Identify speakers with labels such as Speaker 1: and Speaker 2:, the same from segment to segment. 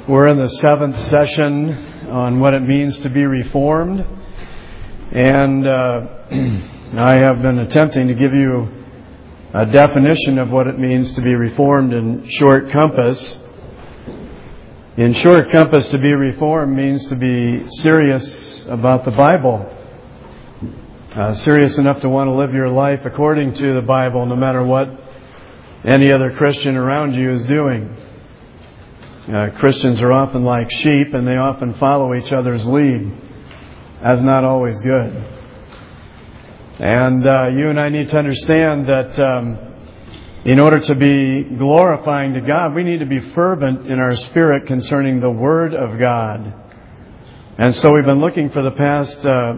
Speaker 1: We're in the 7th session on what it means to be reformed, and I have been attempting to give you a definition of what it means to be reformed in short compass. In short compass, to be reformed means to be serious about the Bible, serious enough to want to live your life according to the Bible, no matter what any other Christian around you is doing. Christians are often like sheep, and they often follow each other's lead. That's not always good. And you and I need to understand that in order to be glorifying to God, we need to be fervent in our spirit concerning the Word of God. And so we've been looking for the past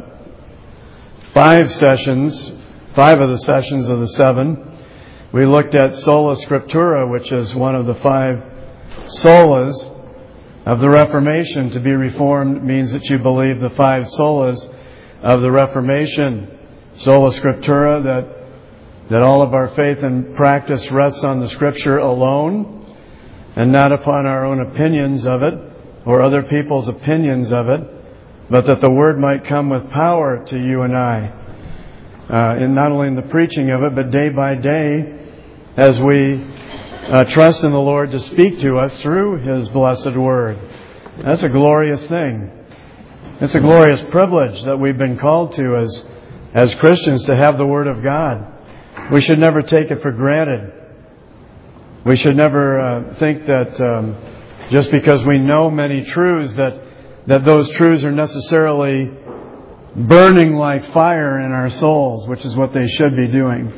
Speaker 1: 5 of the sessions of the 7. We looked at Sola Scriptura, which is one of the 5 solas of the Reformation. To be reformed means that you believe the 5 solas of the Reformation. Sola Scriptura, that all of our faith and practice rests on the Scripture alone and not upon our own opinions of it or other people's opinions of it, but that the Word might come with power to you and I, and not only in the preaching of it, but day by day as we trust in the Lord to speak to us through His blessed Word. That's a glorious thing. It's a glorious privilege that we've been called to as Christians, to have the Word of God. We should never take it for granted. We should never think that just because we know many truths that those truths are necessarily burning like fire in our souls, which is what they should be doing.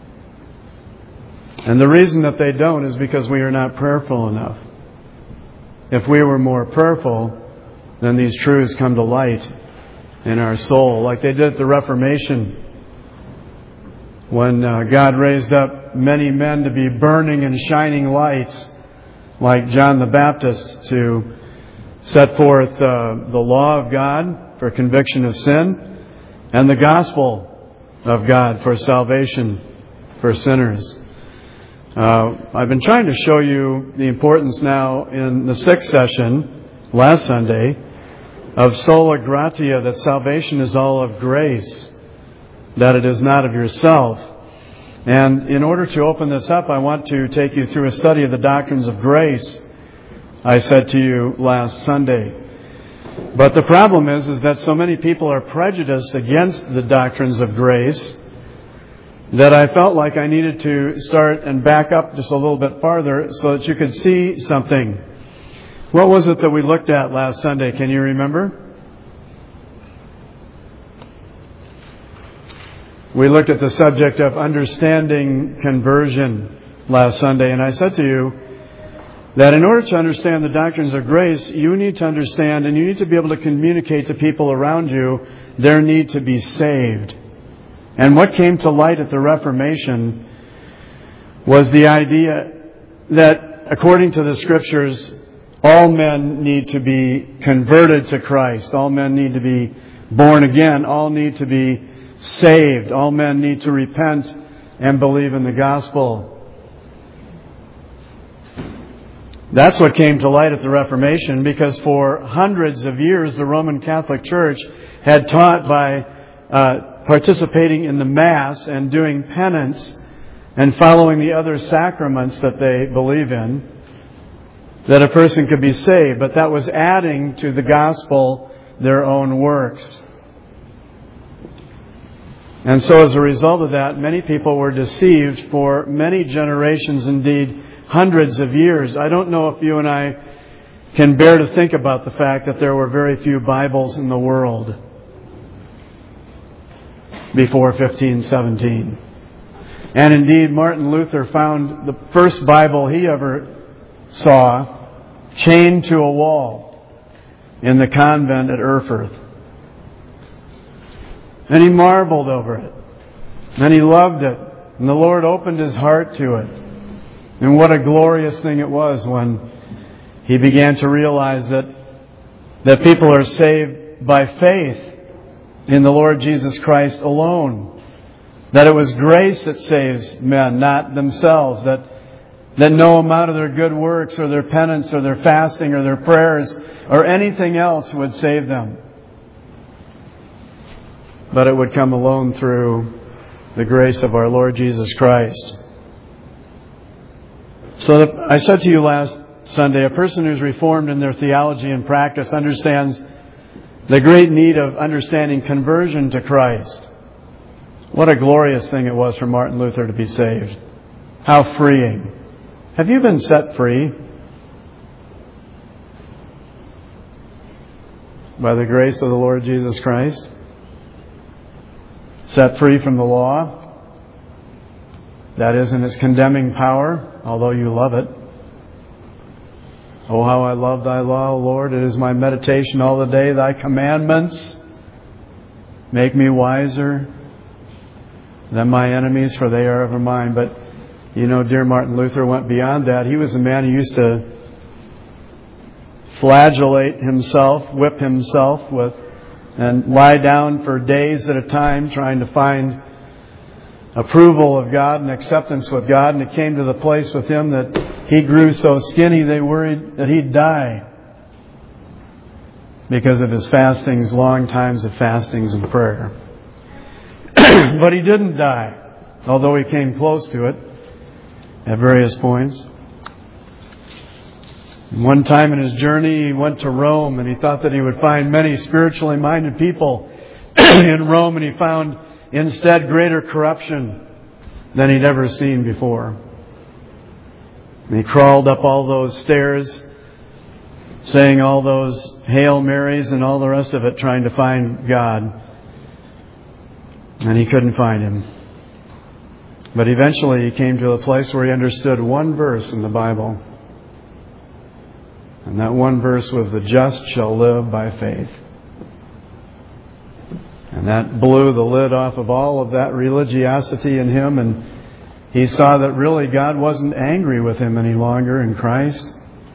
Speaker 1: And the reason that they don't is because we are not prayerful enough. If we were more prayerful, then these truths come to light in our soul, like they did at the Reformation, when God raised up many men to be burning and shining lights, like John the Baptist, to set forth the law of God for conviction of sin and the gospel of God for salvation for sinners. I've been trying to show you the importance now in the 6th session, last Sunday, of sola gratia, that salvation is all of grace, that it is not of yourself. And in order to open this up, I want to take you through a study of the doctrines of grace, I said to you last Sunday. But the problem is that so many people are prejudiced against the doctrines of grace that I felt like I needed to start and back up just a little bit farther so that you could see something. What was it that we looked at last Sunday? Can you remember? We looked at the subject of understanding conversion last Sunday, and I said to you that in order to understand the doctrines of grace, you need to understand and you need to be able to communicate to people around you their need to be saved. And what came to light at the Reformation was the idea that, according to the Scriptures, all men need to be converted to Christ. All men need to be born again. All need to be saved. All men need to repent and believe in the gospel. That's what came to light at the Reformation, because for hundreds of years the Roman Catholic Church had taught by participating in the Mass and doing penance and following the other sacraments that they believe in, that a person could be saved. But that was adding to the gospel their own works. And so as a result of that, many people were deceived for many generations, indeed hundreds of years. I don't know if you and I can bear to think about the fact that there were very few Bibles in the world before 1517. And indeed, Martin Luther found the first Bible he ever saw chained to a wall in the convent at Erfurt. And he marveled over it. And he loved it. And the Lord opened his heart to it. And what a glorious thing it was when he began to realize that people are saved by faith in the Lord Jesus Christ alone. That it was grace that saves men, not themselves. That that no amount of their good works or their penance or their fasting or their prayers or anything else would save them. But it would come alone through the grace of our Lord Jesus Christ. So I said to you last Sunday, a person who's reformed in their theology and practice understands the great need of understanding conversion to Christ. What a glorious thing it was for Martin Luther to be saved. How freeing. Have you been set free? By the grace of the Lord Jesus Christ? Set free from the law? That is in its condemning power, although you love it. Oh, how I love thy law, O Lord. It is my meditation all the day. Thy commandments make me wiser than my enemies, for they are ever mine. But, you know, dear Martin Luther went beyond that. He was a man who used to flagellate himself, whip himself with, and lie down for days at a time trying to find approval of God and acceptance with God. And it came to the place with him that he grew so skinny they worried that he'd die because of his fastings, long times of fastings and prayer. But he didn't die, although he came close to it at various points. One time in his journey, he went to Rome, and he thought that he would find many spiritually minded people in Rome, and he found instead greater corruption than he'd ever seen before. And he crawled up all those stairs, saying all those Hail Marys and all the rest of it, trying to find God. And he couldn't find Him. But eventually he came to a place where he understood one verse in the Bible. And that one verse was, the just shall live by faith. And that blew the lid off of all of that religiosity in him, and he saw that really God wasn't angry with him any longer in Christ.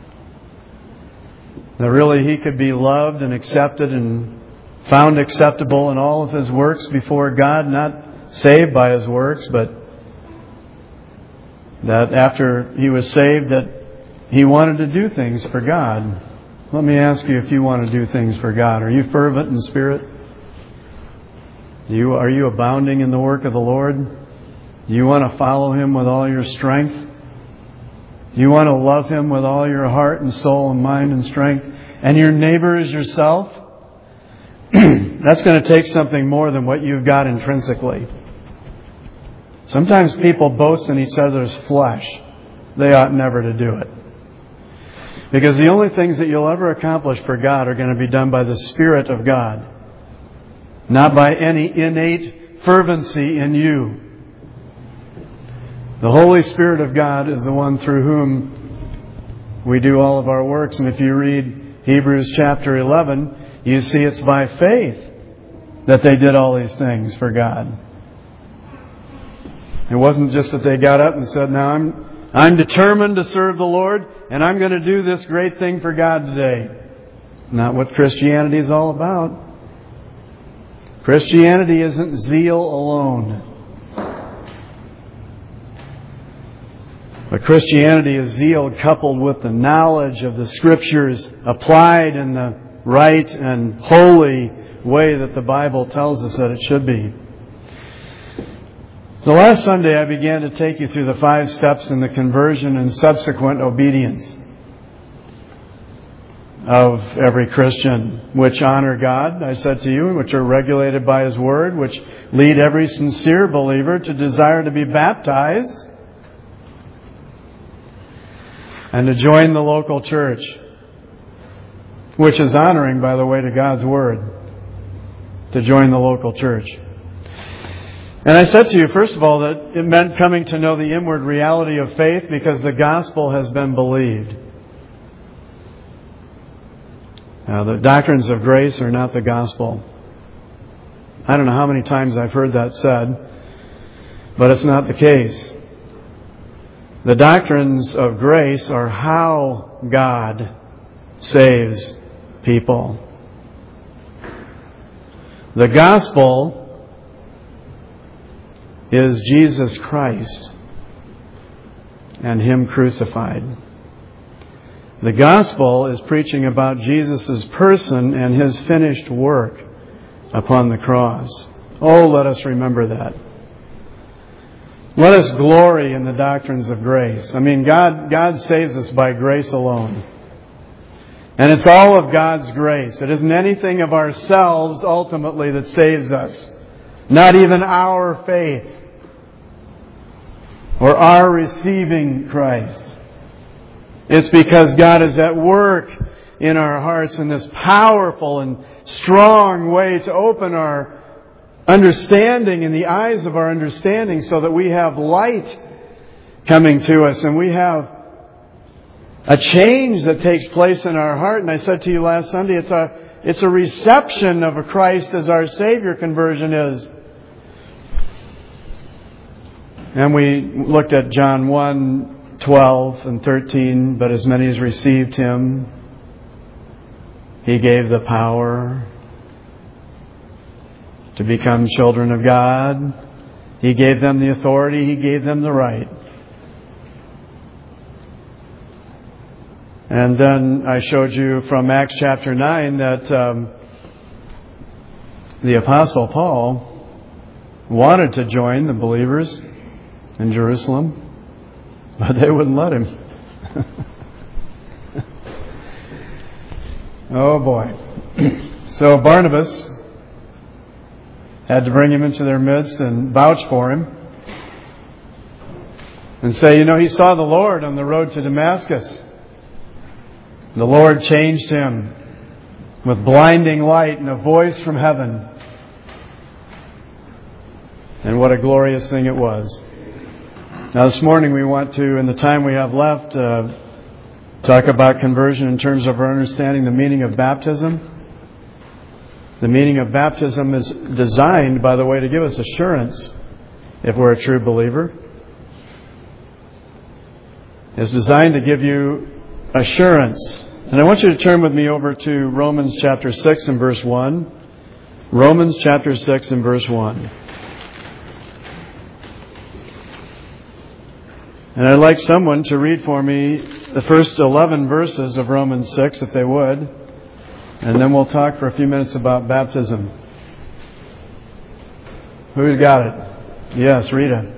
Speaker 1: That really he could be loved and accepted and found acceptable in all of his works before God, not saved by his works, but that after he was saved that he wanted to do things for God. Let me ask you if you want to do things for God. Are you fervent in spirit? Are you abounding in the work of the Lord? Do you want to follow Him with all your strength? Do you want to love Him with all your heart and soul and mind and strength? And your neighbor is yourself? That's going to take something more than what you've got intrinsically. Sometimes people boast in each other's flesh. They ought never to do it. Because the only things that you'll ever accomplish for God are going to be done by the Spirit of God, not by any innate fervency in you. The Holy Spirit of God is the one through whom we do all of our works. And if you read Hebrews chapter 11, you see it's by faith that they did all these things for God. It wasn't just that they got up and said, now I'm determined to serve the Lord, and I'm going to do this great thing for God today. Not what Christianity is all about. Christianity isn't zeal alone. But Christianity is zeal coupled with the knowledge of the Scriptures applied in the right and holy way that the Bible tells us that it should be. So last Sunday I began to take you through the 5 steps in the conversion and subsequent obedience of every Christian, which honor God, I said to you, which are regulated by His Word, which lead every sincere believer to desire to be baptized and to join the local church, which is honoring, by the way, to God's Word, to join the local church. And I said to you, first of all, that it meant coming to know the inward reality of faith because the gospel has been believed. Now, the doctrines of grace are not the gospel. I don't know how many times I've heard that said, but it's not the case. The doctrines of grace are how God saves people. The gospel is Jesus Christ. and Him crucified. The gospel is preaching about Jesus' person and His finished work upon the cross. Oh, let us remember that. Let us glory in the doctrines of grace. I mean, God saves us by grace alone. And it's all of God's grace. It isn't anything of ourselves ultimately that saves us. Not even our faith or our receiving Christ. It's because God is at work in our hearts in this powerful and strong way to open our understanding in the eyes of our understanding so that we have light coming to us and we have a change that takes place in our heart. And I said to you last Sunday, it's a reception of a Christ as our Savior conversion is. And we looked at John 1:12 and 13, but as many as received Him, He gave the power to become children of God. He gave them the authority. He gave them the right. And then I showed you from Acts chapter 9 that the Apostle Paul wanted to join the believers in Jerusalem, but they wouldn't let him. Oh boy. So Barnabas had to bring him into their midst and vouch for him and say, he saw the Lord on the road to Damascus. The Lord changed him with blinding light and a voice from heaven. And what a glorious thing it was. Now this morning we want to, in the time we have left, talk about conversion in terms of our understanding the meaning of baptism. The meaning of baptism is designed, by the way, to give us assurance if we're a true believer. It's designed to give you assurance. And I want you to turn with me over to Romans chapter 6 and verse 1. Romans chapter 6 and verse 1. And I'd like someone to read for me the first 11 verses of Romans 6, if they would. And then we'll talk for a few minutes about baptism. Who's got it? Yes, Rita.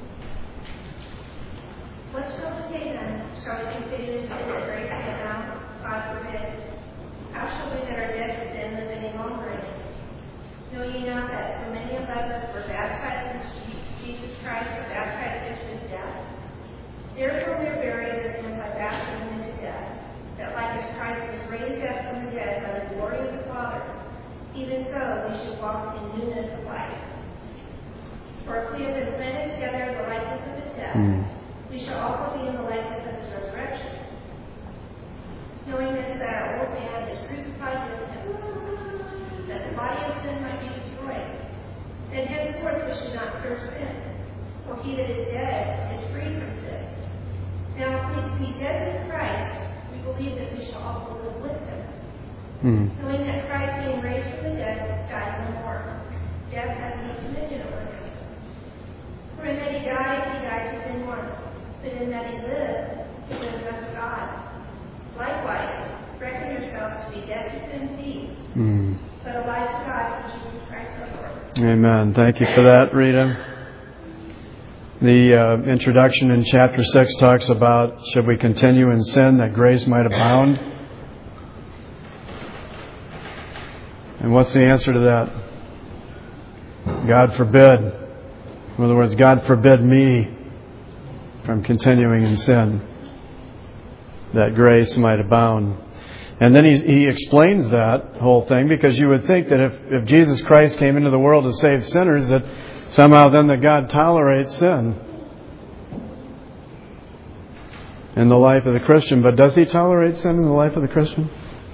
Speaker 2: What shall we say then? Shall we continue in sin that grace may abound? God forbid. How shall we that are dead to sin live any longer in it? Know ye not that so many of us as were baptized into Jesus Christ were baptized into His death? Therefore we are buried with Him by baptism into death, that like as Christ was raised up from the dead by the glory of the Father, even so we should walk in newness of life. For if we have been planted together in the likeness of His death, we shall also be in the likeness of His resurrection. Knowing this, that our old man is crucified with Him, that the body of sin might be destroyed. Then henceforth we should not serve sin, for he that is dead is freed from sin. Now if we be dead with Christ, we believe that we shall also live with Him. Knowing that Christ being raised from the dead dies no more. Death has no dominion over Him. For in that He died to sin once, but in that He lives, He lives unto God. Likewise, reckon yourselves to be dead to sin indeed, but alive to God through Jesus Christ our Lord.
Speaker 1: Amen. Thank you for that, Rita. The introduction in chapter 6 talks about, should we continue in sin that grace might abound? And what's the answer to that? God forbid. In other words, God forbid me from continuing in sin, that grace might abound. And then he explains that whole thing, because you would think that if Jesus Christ came into the world to save sinners, that somehow then that God tolerates sin in the life of the Christian. But does He tolerate sin in the life of the Christian?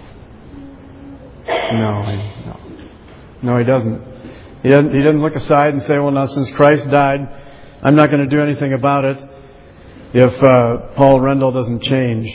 Speaker 1: No, He doesn't. He doesn't look aside and say, well, now since Christ died, I'm not going to do anything about it if Paul Rendell doesn't change.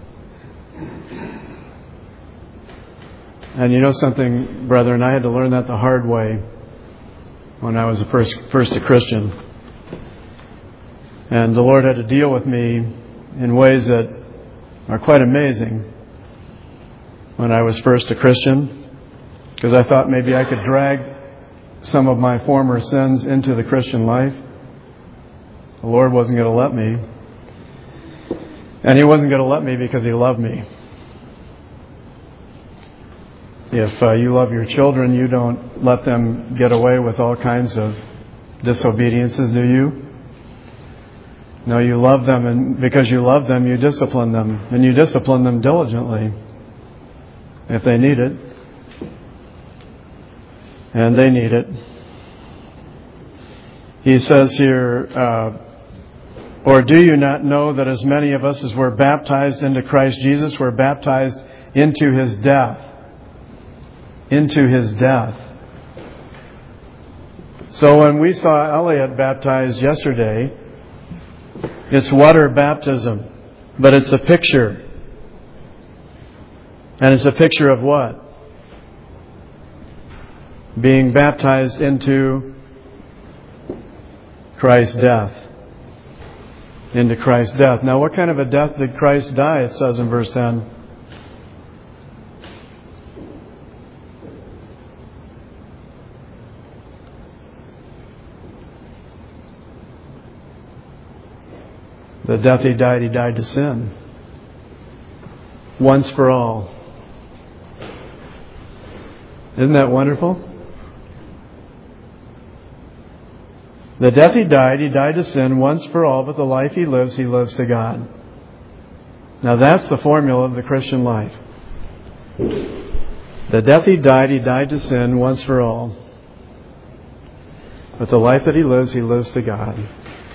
Speaker 1: And you know something, brethren, I had to learn that the hard way when I was first a Christian. And the Lord had to deal with me in ways that are quite amazing when I was first a Christian, because I thought maybe I could drag some of my former sins into the Christian life. The Lord wasn't going to let me. And He wasn't going to let me because He loved me. If you love your children, you don't let them get away with all kinds of disobediences, do you? No, you love them, and because you love them, you discipline them. And you discipline them diligently if they need it. And they need it. He says here, or do you not know that as many of us as were baptized into Christ Jesus were baptized into His death? Into His death. So when we saw Elliot baptized yesterday, it's water baptism, but it's a picture. And it's a picture of what? Being baptized into Christ's death. Into Christ's death. Now, what kind of a death did Christ die? It says in verse 10. The death He died to sin. Once for all. Isn't that wonderful? The death He died to sin once for all, but the life He lives to God. Now that's the formula of the Christian life. The death He died to sin once for all. But the life that He lives to God.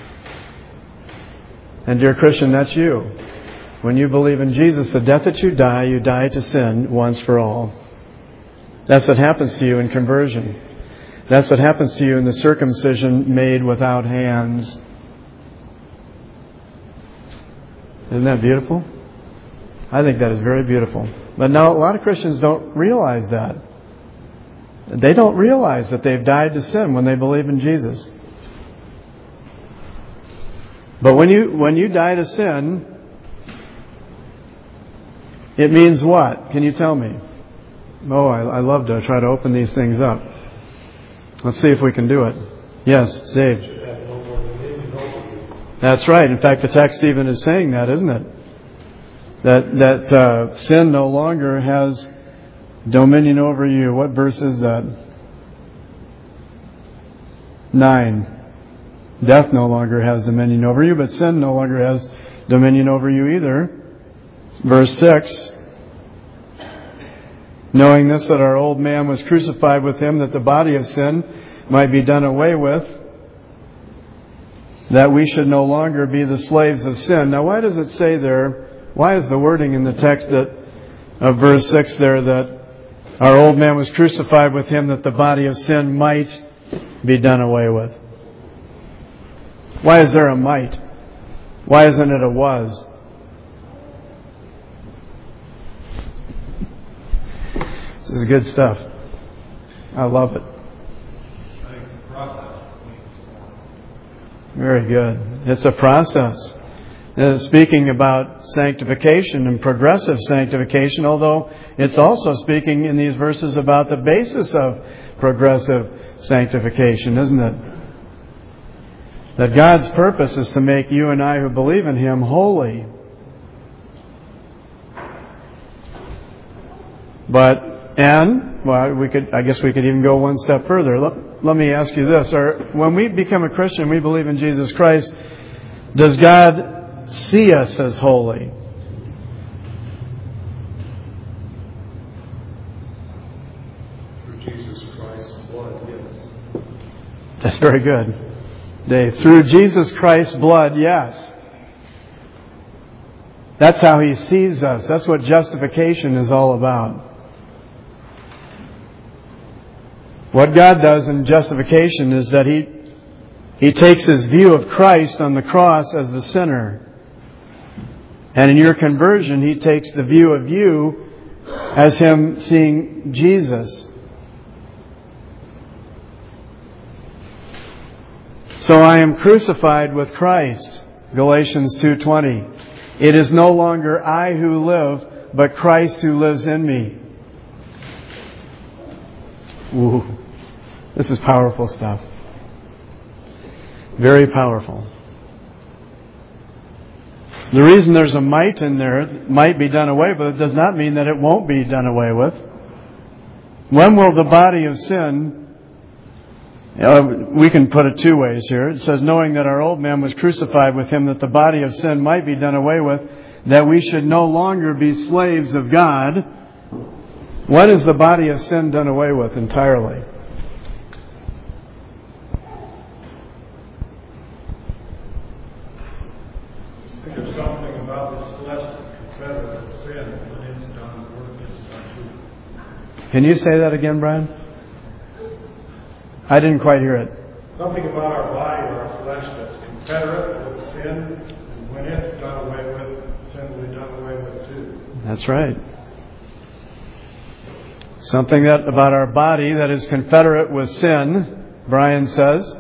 Speaker 1: And dear Christian, that's you. When you believe in Jesus, the death that you die to sin once for all. That's what happens to you in conversion. That's what happens to you in the circumcision made without hands. Isn't that beautiful? I think that is very beautiful. But now a lot of Christians don't realize that. They don't realize that they've died to sin when they believe in Jesus. But when you die to sin, it means what? Can you tell me? Oh, I love to try to open these things up. Let's see if we can do it. Yes, Dave. That's right. In fact, the text even is saying that, isn't it? That sin no longer has dominion over you. What verse is that? 9. Death no longer has dominion over you, but sin no longer has dominion over you either. Verse 6. Knowing this, that our old man was crucified with Him, that the body of sin might be done away with, that we should no longer be the slaves of sin. Now, why does it say there, why is the wording in the text of verse 6 there that our old man was crucified with Him, that the body of sin might be done away with? Why is there a might? Why isn't it a was? This is good stuff. I love it. Very good. It's a process. It's speaking about sanctification and progressive sanctification, although it's also speaking in these verses about the basis of progressive sanctification, isn't it? That God's purpose is to make you and I who believe in Him holy. I guess we could even go one step further. Let me ask you this. When we become a Christian, we believe in Jesus Christ, does God see us as holy?
Speaker 3: Through Jesus Christ's blood, yes.
Speaker 1: That's very good. Dave, through Jesus Christ's blood, yes. That's how He sees us. That's what justification is all about. What God does in justification is that He takes His view of Christ on the cross as the sinner. And in your conversion, He takes the view of you as Him seeing Jesus. So I am crucified with Christ. Galatians 2:20. It is no longer I who live, but Christ who lives in me. Ooh, this is powerful stuff. Very powerful. The reason there's a might in there, it might be done away with, does not mean that it won't be done away with. When will the body of sin, we can put it two ways here. It says, knowing that our old man was crucified with him, that the body of sin might be done away with, that we should no longer be slaves of God. When is the body of sin done away with entirely?
Speaker 3: I think there's something about this flesh confederate with sin when it's done, work is done.
Speaker 1: Can you say that again, Brian? I didn't quite hear it.
Speaker 3: Something about our body, our flesh, that's confederate with sin, and when it's done away with, sin will be done away with too.
Speaker 1: That's right. Something that about our body that is confederate with sin, Brian says.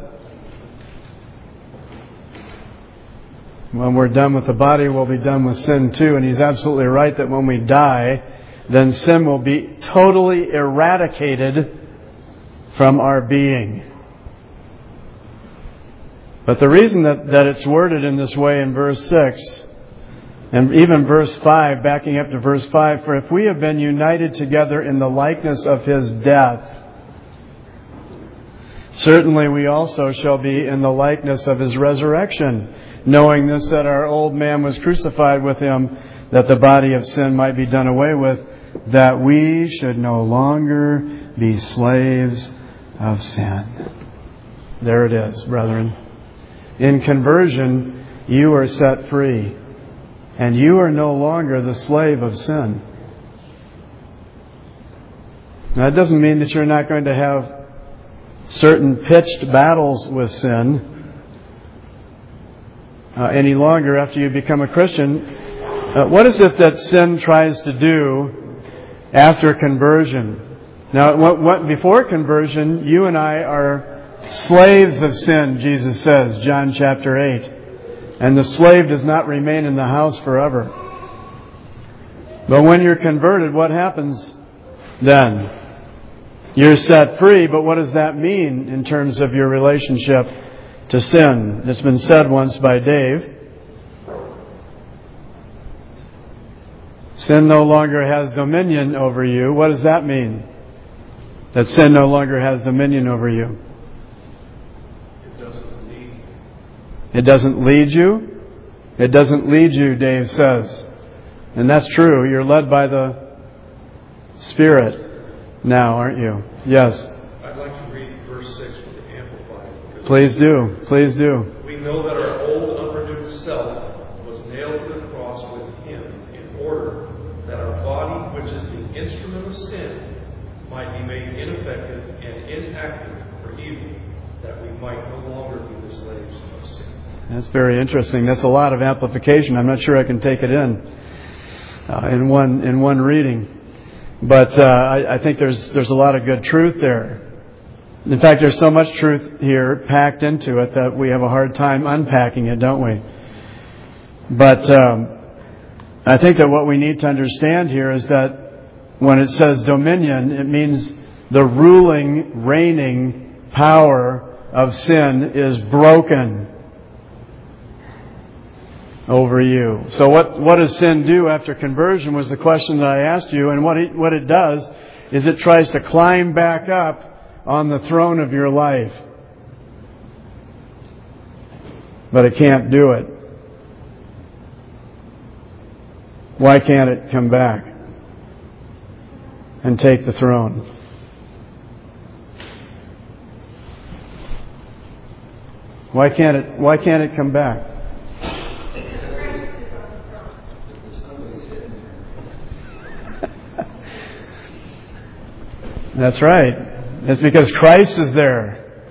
Speaker 1: When we're done with the body, we'll be done with sin too. And he's absolutely right that when we die, then sin will be totally eradicated from our being. But the reason that it's worded in this way in verse 6, and even verse 5, backing up to verse 5, for if we have been united together in the likeness of His death, certainly we also shall be in the likeness of His resurrection, knowing this, that our old man was crucified with Him, that the body of sin might be done away with, that we should no longer be slaves of sin. There it is, brethren. In conversion, you are set free, and you are no longer the slave of sin. Now, that doesn't mean that you're not going to have certain pitched battles with sin any longer after you become a Christian. What is it that sin tries to do after conversion? Now, before conversion, you and I are slaves of sin, Jesus says, John chapter 8. And the slave does not remain in the house forever. But when you're converted, what happens then? You're set free, but what does that mean in terms of your relationship to sin? It's been said once by Dave. Sin no longer has dominion over you. What does that mean? That sin no longer has dominion over you. It doesn't lead you. It doesn't lead you, Dave says. And that's true. You're led by the Spirit now, aren't you? Yes.
Speaker 3: I'd like to read verse 6 with the Amplified.
Speaker 1: Please do. Please do.
Speaker 3: We know that our old unrenewed self was nailed to the cross with Him in order that our body, which is the instrument of sin, might be made ineffective and inactive for evil, that we might no longer be the slaves of sin.
Speaker 1: That's very interesting. That's a lot of amplification. I'm not sure I can take it in one reading. But I think there's a lot of good truth there. In fact, there's so much truth here packed into it that we have a hard time unpacking it, don't we? But I think that what we need to understand here is that when it says dominion, it means the ruling, reigning power of sin is broken over you. So what does sin do after conversion was the question that I asked you. And what it does is it tries to climb back up on the throne of your life. But it can't do it. Why can't it come back and take the throne? Why can't it come back? That's right. It's because Christ is there.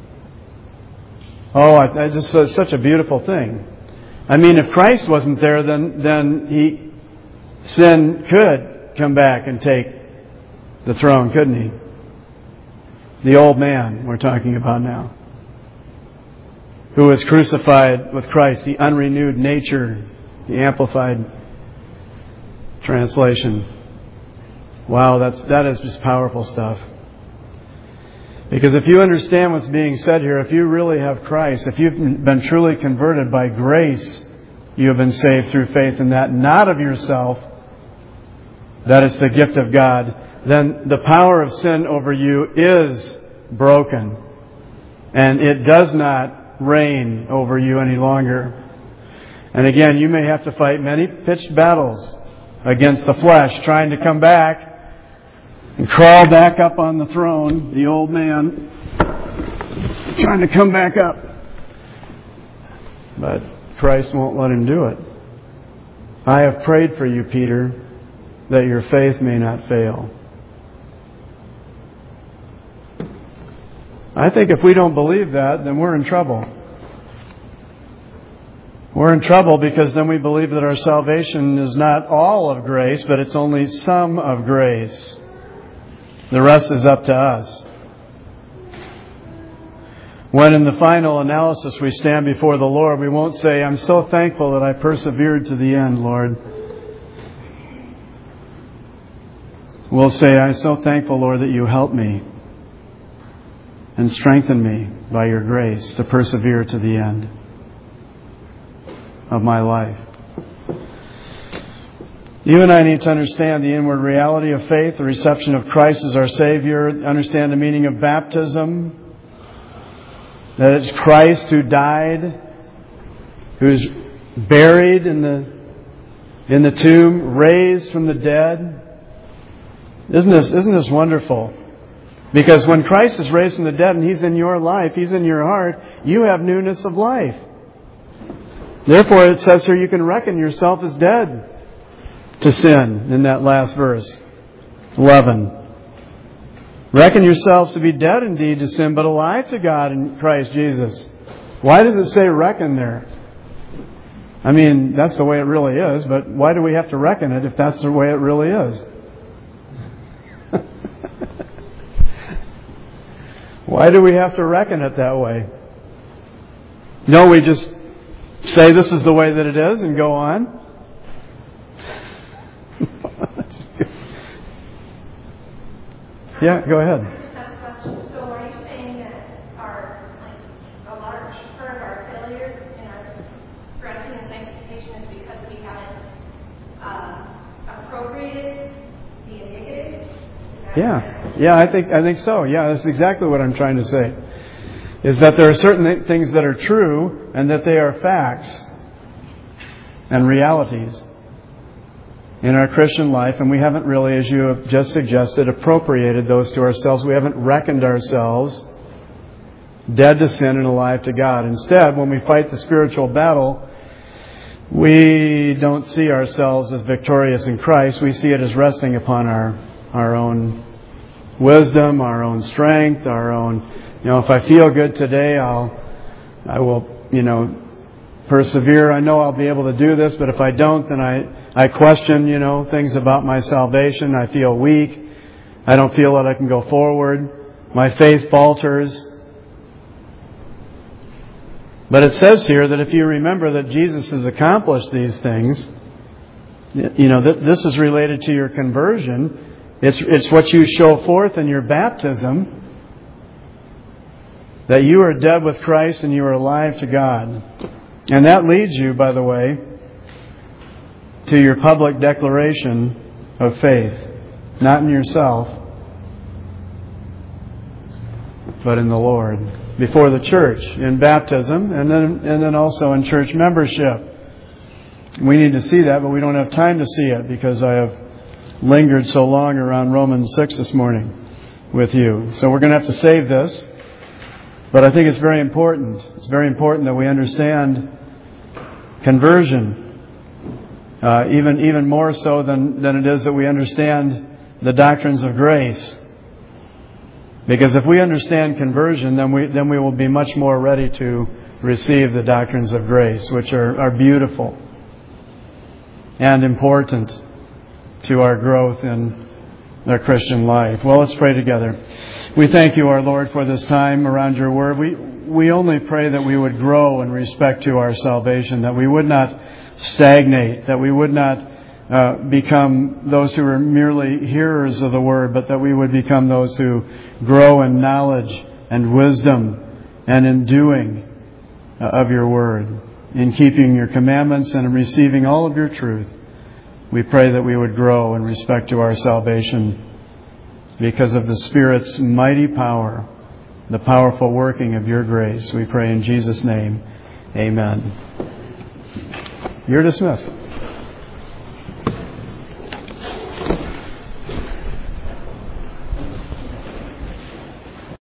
Speaker 1: Oh, it's such a beautiful thing. I mean, if Christ wasn't there, then sin could come back and take the throne, couldn't he? The old man we're talking about now. who was crucified with Christ, the unrenewed nature, the Amplified translation. Wow, that is just powerful stuff. Because if you understand what's being said here, if you really have Christ, if you've been truly converted by grace, you have been saved through faith in that, not of yourself, that is the gift of God, then the power of sin over you is broken. And it does not reign over you any longer. And again, you may have to fight many pitched battles against the flesh, trying to come back and crawl back up on the throne, the old man, trying to come back up. But Christ won't let him do it. I have prayed for you, Peter, that your faith may not fail. I think if we don't believe that, then we're in trouble. We're in trouble because then we believe that our salvation is not all of grace, but it's only some of grace. The rest is up to us. When in the final analysis we stand before the Lord, we won't say, I'm so thankful that I persevered to the end, Lord. We'll say, I'm so thankful, Lord, that you helped me and strengthened me by your grace to persevere to the end of my life. You and I need to understand the inward reality of faith, the reception of Christ as our Savior, understand the meaning of baptism, that it's Christ who died, who's buried in the tomb, raised from the dead. Isn't this wonderful? Because when Christ is raised from the dead and He's in your life, He's in your heart, you have newness of life. Therefore, it says here you can reckon yourself as dead to sin in that last verse. 11. Reckon yourselves to be dead indeed to sin, but alive to God in Christ Jesus. Why does it say reckon there? I mean, that's the way it really is, but why do we have to reckon it if that's the way it really is? Why do we have to reckon it that way? No, we just say this is the way that it is and go on. Yeah, go ahead.
Speaker 2: So are you saying that a large part of our failure in our progressing in sanctification is because we haven't appropriated the indicatives?
Speaker 1: Yeah, I think so. Yeah, that's exactly what I'm trying to say. Is that there are certain things that are true and that they are facts and realities in our Christian life, and we haven't really, as you have just suggested, appropriated those to ourselves. We haven't reckoned ourselves dead to sin and alive to God. Instead, when we fight the spiritual battle, we don't see ourselves as victorious in Christ. We see it as resting upon our own wisdom, our own strength, our own, if I feel good today, I will, persevere. I know I'll be able to do this, but if I don't, then I question, things about my salvation. I feel weak. I don't feel that I can go forward. My faith falters. But it says here that if you remember that Jesus has accomplished these things, this is related to your conversion. It's what you show forth in your baptism, that you are dead with Christ and you are alive to God. And that leads you, by the way, to your public declaration of faith. Not in yourself, but in the Lord. Before the church, in baptism, and then also in church membership. We need to see that, but we don't have time to see it because I have lingered so long around Romans 6 this morning with you. So we're going to have to save this. But I think it's very important. It's very important that we understand conversion, even more so than it is that we understand the doctrines of grace. Because if we understand conversion, then we will be much more ready to receive the doctrines of grace, which are beautiful and important to our growth in our Christian life. Well, let's pray together. We thank you, our Lord, for this time around your word. We only pray that we would grow in respect to our salvation, that we would not stagnate, that we would not become those who are merely hearers of the word, but that we would become those who grow in knowledge and wisdom and in doing of your word, in keeping your commandments and in receiving all of your truth. We pray that we would grow in respect to our salvation because of the Spirit's mighty power, the powerful working of your grace. We pray in Jesus' name. Amen. You're dismissed.